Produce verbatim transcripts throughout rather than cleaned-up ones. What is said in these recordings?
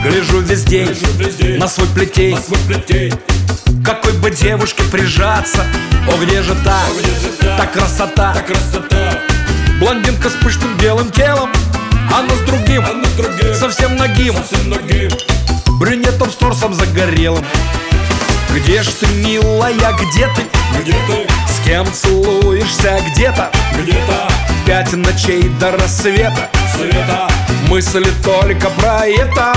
Гляжу весь день, Гляжу весь день на свой плетень, на свой плетень. какой бы девушке прижаться. О, где же та, О, где же та, та красота, та красота? блондинка с пышным белым телом, она с другим, Она с другим, совсем нагим, совсем нагим. брюнетом с торсом загорелым. Где ж ты, милая, где ты? Где ты? С кем целуешься где-то? Где-то Пять ночей до рассвета, света. мысли только про это.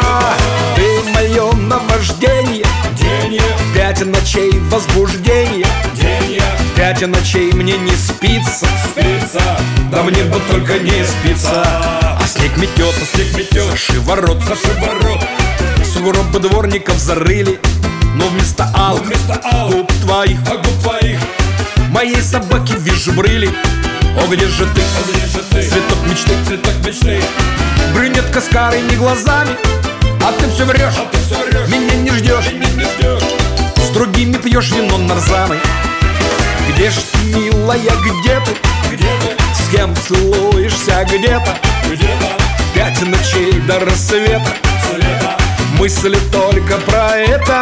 Ты мое наваждение, День, пять ночей возбуждения, день, пять ночей мне не спится. спится. Да мне бы только не спится. А снег метет, а снег метет за шиворот, За шиворот, сугробы дворников зарыли, но вместо алых вместо алых губ твоих а губ твоих. моей собаки вижу брыли. О, где же ты, О, где же ты? цветок мечты, Цветок мечты. брюнетка с карыми глазами, а ты все врешь, А ты все врешь, меня не ждешь, меня не ждешь. с другими пьешь вино нарзаной. Где ж ты, милая, где ты? Где ты? С кем целуешься где-то? Где-то Пять ночей до рассвета, света. мысли только про это.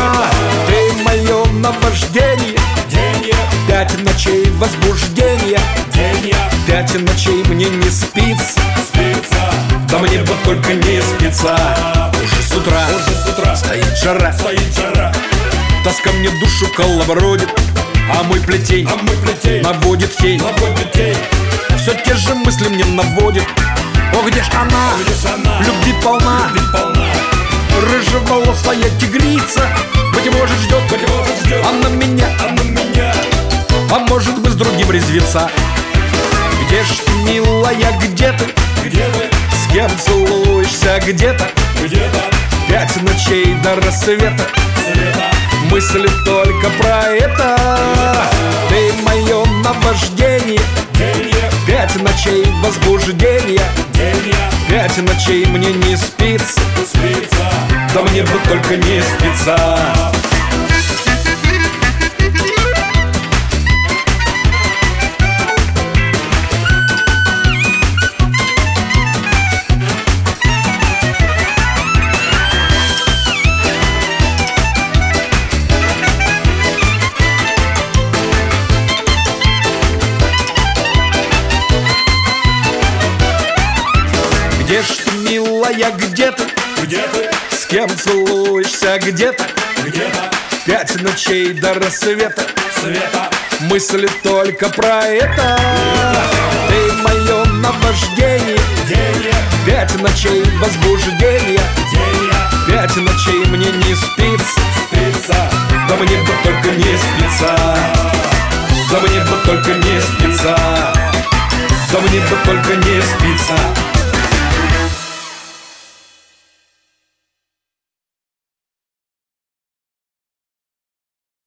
Ты мое наваждение, День, пять ночей возбуждения, день, пять ночей мне не спится. спится. Да мне бы только не спится. Уже с утра Уже с утра стоит жара, стоит жара. тоска мне душу колобродит, а мой плетень А мы плетей наводит тень. наводит тень. Все те же мысли мне наводит. О, где ж она, Где ж она? любви полна, Любви полна. рыжеволосая тигрица, быть может ждет, Быть может ждет она меня, она меня. а может быть с другим резвится. Где ж ты, милая, где ты? Где ты? С кем целуешься где-то? Где-то Пять ночей до рассвета, света. мысли только про это. Ты мое наваждение, День, пять ночей возбуждения, день, пять ночей мне не спится. спится. Да мне бы только не спится. Где ж ты, милая, где ты? Где ты? С кем целуешься где-то? Где-то Пять ночей до рассвета, света. мысли только про это. Ты мое наваждение, День, пять ночей возбуждения, день, пять ночей мне не спится. спится. Да мне бы только не спится. Да мне бы только не спится. Да мне бы только не спится.